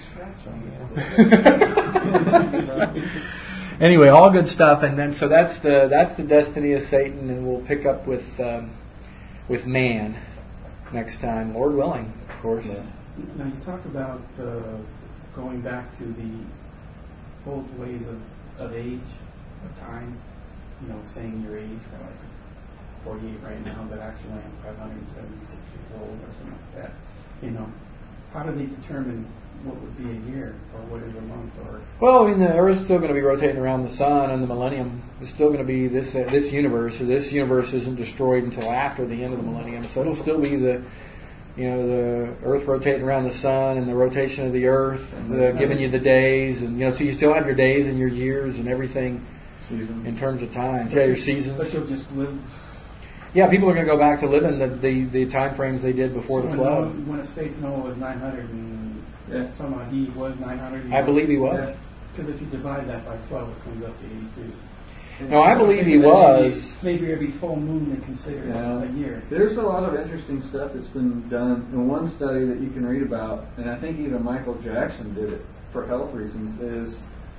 Anyway, all good stuff, and then so that's the that's the destiny of Satan, and we'll pick up with um, with man next time, Lord willing, of course. Yeah. Now you talk about uh, going back to the old ways of, of age, of time. You know, saying your age, for like forty-eight right now, but actually I'm five hundred seventy-six years old or something like that. You know, how do they determine what would be a year, or what is a month, or? Well, I mean, the Earth's still going to be rotating around the sun, and the millennium is still going to be this uh, this universe. So this universe isn't destroyed until after the end of the millennium. So it'll still be the, you know, the Earth rotating around the sun, and the rotation of the Earth, the, giving you the days, and you know, so you still have your days and your years and everything Season. in terms of time. Yeah, your seasons. But you'll just live. Yeah, people are going to go back to living the the, the time frames they did before so the flood. When, when it states Noah was nine hundred and yeah. some odd, he was nine hundred. I believe he was. Because if you divide that by twelve, it comes up to eighty-two. No, I believe he was. Maybe, maybe every full moon they consider yeah. a year. There's a lot of interesting stuff that's been done. In one study that you can read about, and I think even Michael Jackson did it for health reasons, is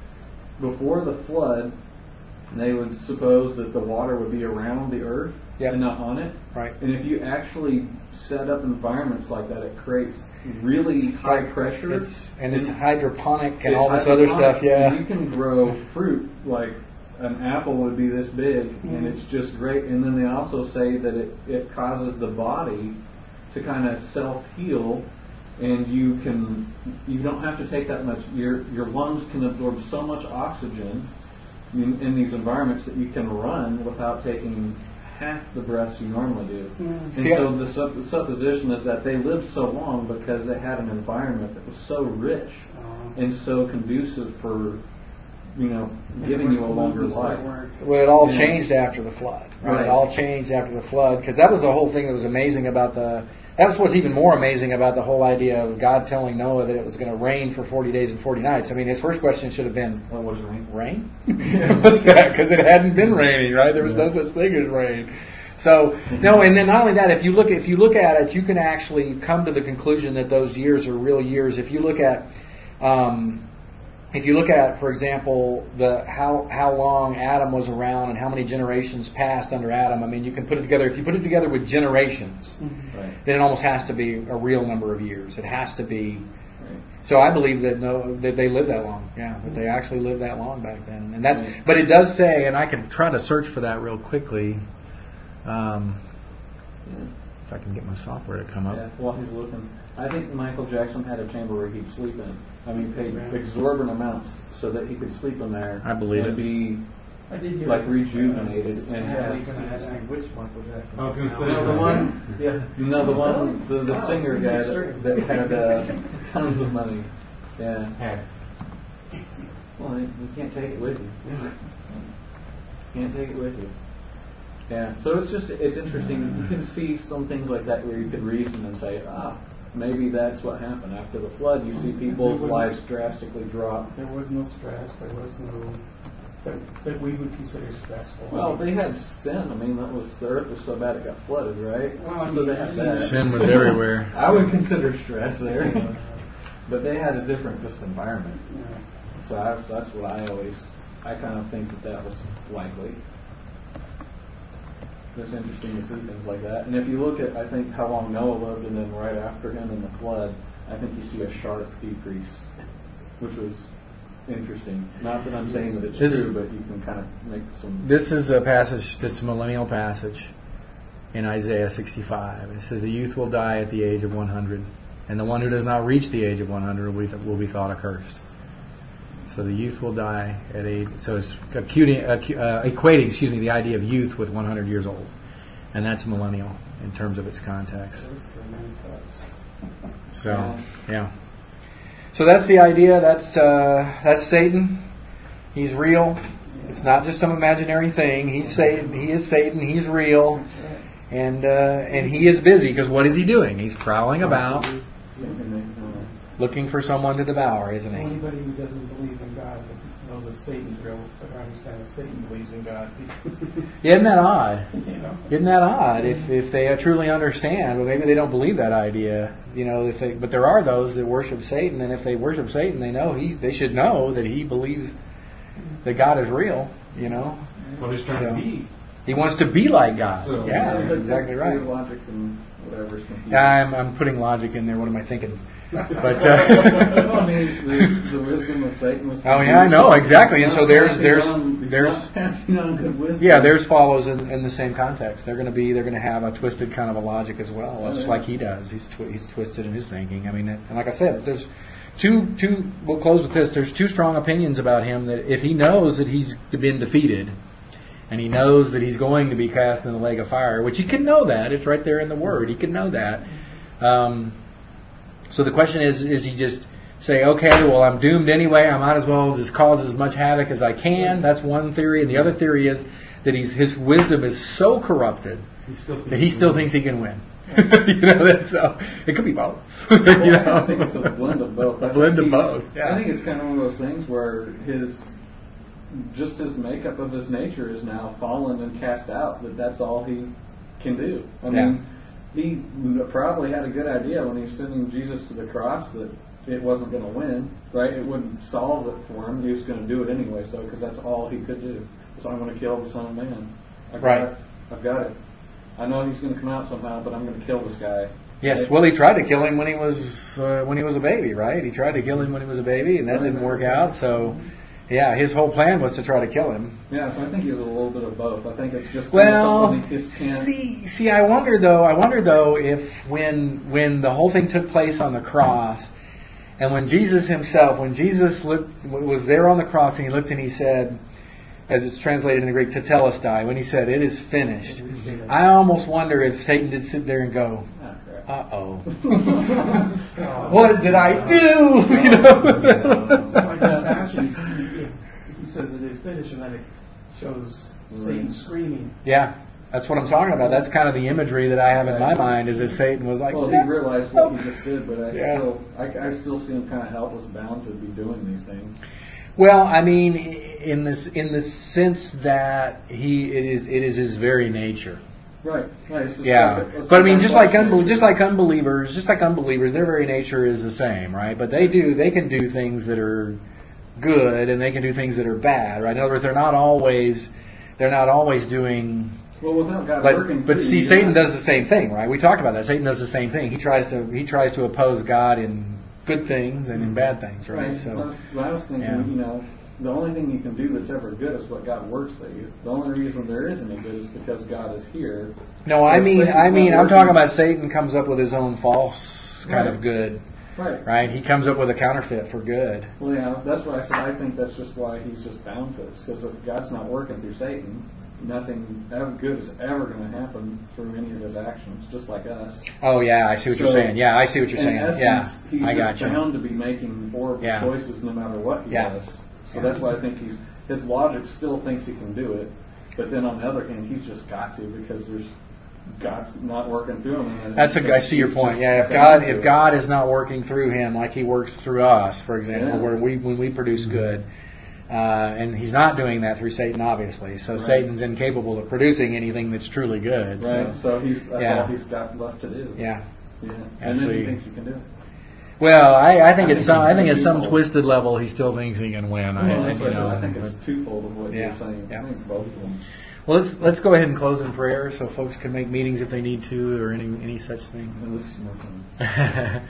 before the flood, they would suppose that the water would be around the earth yep. and not on it. Right. And if you actually set up environments like that, it creates really high pressure. It's, and it's hydroponic and it's all this other stuff, yeah. And you can grow fruit, like an apple would be this big, mm-hmm. and it's just great. And then they also say that it, it causes the body to kind of self-heal, and you can you don't have to take that much. Your your lungs can absorb so much oxygen in, in these environments that you can run without taking half the breaths you normally do. Mm. And so the, supp- the supposition is that they lived so long because they had an environment that was so rich uh, and so conducive for, you know, giving you a longer life. Well, it all yeah. changed after the flood. Right? Right. It all changed after the flood, because that was the whole thing that was amazing about the. That's what's even more amazing about the whole idea of God telling Noah that it was going to rain for forty days and forty nights. I mean, his first question should have been, "What was rain?" Rain? What's that? Because it hadn't been raining, right? There was yeah. no such thing as rain. So no, and then not only that, if you look if you look at it, you can actually come to the conclusion that those years are real years. If you look at um, if you look at, for example, the how how long Adam was around and how many generations passed under Adam, I mean, you can put it together. If you put it together with generations, Mm-hmm. Right. then it almost has to be a real number of years. It has to be. Right. So I believe that no, that they lived that long. Yeah, that they actually lived that long back then. And that's. Right. But it does say, and I can try to search for that real quickly. Um, Yeah. if I can get my software to come up. Yeah, while he's looking, I think Michael Jackson had a chamber where he'd sleep in. I mean, paid Right. exorbitant amounts so that he could sleep in there. I believe and it. be I did hear like that. rejuvenated Uh, and yeah, has. we can ask which Michael Jackson. I was gonna say- No, the one, yeah, no, the one, the, the Wow, singer it's guy extreme. that, that had uh, tons of money. Yeah. Had. Well, you you can't take it with you. Can't take it with you. Yeah. So it's just it's interesting. You can see some things like that where you could reason and say, ah, maybe that's what happened after the flood. You see people's There was- lives drastically drop. There was no stress. There was no that, that we would consider stressful. Well, they had sin. I mean, that was the earth was so bad it got flooded, right? Well, I so mean, they had that. Sin was everywhere. I would consider stress there, but they had a different just environment. Yeah. So I, that's what I always, I kind of think that that was likely. It's interesting to see things like that. And if you look at, I think, how long Noah lived and then right after him in the flood, I think you see a sharp decrease, which was interesting. Not that I'm saying that it's This- true, but you can kind of make some... This is a passage that's a millennial passage in Isaiah sixty-five. It says, the youth will die at the age of one hundred, and the one who does not reach the age of one hundred will be, will be thought accursed. So the youth will die at age. So it's acuting, acu, uh, equating, excuse me, the idea of youth with one hundred years old, and that's millennial in terms of its context. Those are many cups. So yeah. So that's the idea. That's uh, that's Satan. He's real. It's not just some imaginary thing. He's Satan. He is Satan. He's real, That's right. and uh, and he is busy because what is he doing? He's prowling about, looking for someone to devour, isn't So he? anybody who doesn't believe in God but knows that Satan's real, but understand that Satan believes in God. Isn't that odd? you know. Isn't that odd? If if they truly understand, but maybe they don't believe that idea. You know, if they, but there are those that worship Satan, and if they worship Satan, they know he. They should know that he believes that God is real. You know, Well, he's trying So- to be. he wants to be like God. So- yeah, but that's exactly your right. logic and whatever is confusing. I'm I'm putting logic in there. What am I thinking? But Well, uh, I mean, the, the wisdom of Satan was. oh yeah, I know exactly. And so there's Passing there's on- there's not passing on good wisdom. yeah there's follows in, in the same context. They're going to be they're going to have a twisted kind of a logic as well, Oh, just yeah. like he does. He's twi- he's twisted in his thinking. I mean, and like I said, there's two two. We'll close with this. There's two strong opinions about him that if he knows that he's been defeated, and he knows that he's going to be cast in the lake of fire, which he can know that. It's right there in the Word. He can know that. Um, so the question is, is he just say, okay, well, I'm doomed anyway. I might as well just cause as much havoc as I can. That's one theory. And the other theory is that he's, his wisdom is so corrupted He still thinks that he still thinks he can win. you know, that's, so it could be both. you Well, know? I think it's a blend of both. A I blend think of he's- both. Yeah. I think it's kind of one of those things where his, just his makeup of his nature is now fallen and cast out. That that's all he can do. I mean, he probably had a good idea when he was sending Jesus to the cross that it wasn't going to win, right? It wouldn't solve it for him. He was going to do it anyway, so because that's all he could do. So I'm going to kill the Son of Man. I've got Right. it. I've got it. I know he's going to come out somehow, but I'm going to kill this guy. Yes, Right? well, he tried to kill him when he was uh, when he was a baby, right? He tried to kill him when he was a baby, and that didn't work out. So, yeah, his whole plan was to try to kill him. Yeah, so I think he's a little bit of both. I think it's just Well, something he just can't. see, see, I wonder though. I wonder though if when when the whole thing took place on the cross, and when Jesus himself, when Jesus looked, was there on the cross, and he looked and he said, as it's translated in the Greek, tetelestai, when he said, "It is finished." I almost wonder if Satan did sit there and go, Ah, crap. "Uh oh, what did I do?" You know? Just like in Passions, he, he says it is finished, and then it shows Satan screaming. Yeah, that's what I'm talking about. That's kind of the imagery that I have in my mind, is that Satan was like, Well, he realized what he just did, but I Yeah. still, I, I still see him kind of helpless, bound to be doing these things. Well, I mean, in this in the sense that he it is it is his very nature. Right. Right. It's just Yeah, like a- it's but I mean, just like unbelievers. unbel- just like unbelievers, just like unbelievers, their very nature is the same, right? But they do they can do things that are good and they can do things that are bad, right? In other words, they're not always they're not always doing. Well, without God But, working, but through see, you, Satan God- does the same thing, right? We talked about that. Satan does the same thing. He tries to he tries to oppose God in good things and in bad things, right? Right. So, Well, well, I was thinking, yeah. you know, the only thing you can do that's ever good is what God works at you. The only reason there is any good is because God is here. no, I So mean, Satan's I not mean, I'm working- talking about Satan comes up with his own false kind Right. of good, Right. right? He comes up with a counterfeit for good. Well, yeah, that's why I said I think that's just why he's just bound to it. Because if God's not working through Satan, nothing ever good is ever going to happen through any of his actions, just like us. Oh yeah, I see what you're So, saying. Yeah, I see what you're in saying. essence, Yeah, he's I got just you. bound to be making horrible Yeah. choices no matter what he Yeah. does. So Yeah. that's why I think he's his logic still thinks he can do it, but then on the other hand, he's just got to because there's God's not working through him. And That's a. I see your point. Yeah, if God if God is not working through him like He works through us, for example, Yeah. where we when we produce good, uh, and He's not doing that through Satan, obviously. So Right. Satan's incapable of producing anything that's truly good. Right. So, So he's that's yeah. all he's got left to do. yeah. Yeah. As And then we- he thinks he can do it. Well, I, I think I at think some he's I think at gonna some be twisted level he still thinks he can win. I, Well, I, that's you what I know, said. I think but- it's twofold of what Yeah. you're saying. Yeah. I think it's both of them. well, let's let's go ahead and close in prayer so folks can make meetings if they need to or any any such thing. And this is more fun.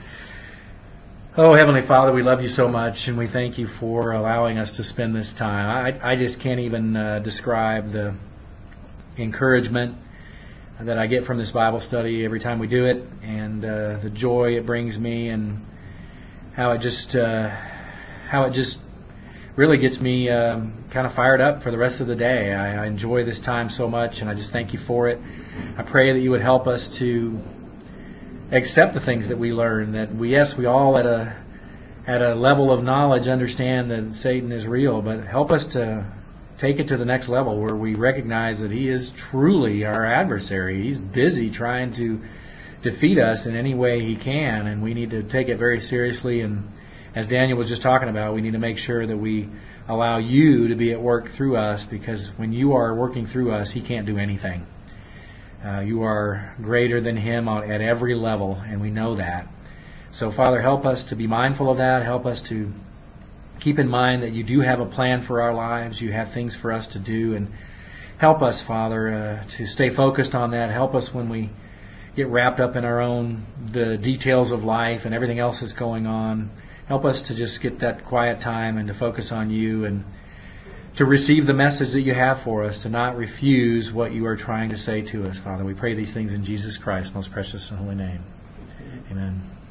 Oh, Heavenly Father, we love you so much, and we thank you for allowing us to spend this time. I, I just can't even uh, describe the encouragement that I get from this Bible study every time we do it, and uh, the joy it brings me, and how it just uh, how it just really gets me um, kind of fired up for the rest of the day. I, I enjoy this time so much, and I just thank you for it. I pray that you would help us to accept the things that we learn. That we, yes, we all at a at a level of knowledge understand that Satan is real, but help us to take it to the next level where we recognize that he is truly our adversary. He's busy trying to defeat us in any way he can, and we need to take it very seriously. And as Daniel was just talking about, we need to make sure that we allow you to be at work through us, because when you are working through us, he can't do anything. Uh, you are greater than him on, at every level, and we know that. So, Father, help us to be mindful of that. Help us to keep in mind that you do have a plan for our lives. You have things for us to do, and help us, Father, uh, to stay focused on that. Help us when we get wrapped up in our own the details of life and everything else that's going on. Help us to just get that quiet time and to focus on you and to receive the message that you have for us, to not refuse what you are trying to say to us, Father. We pray these things in Jesus Christ's most precious and holy name. Amen.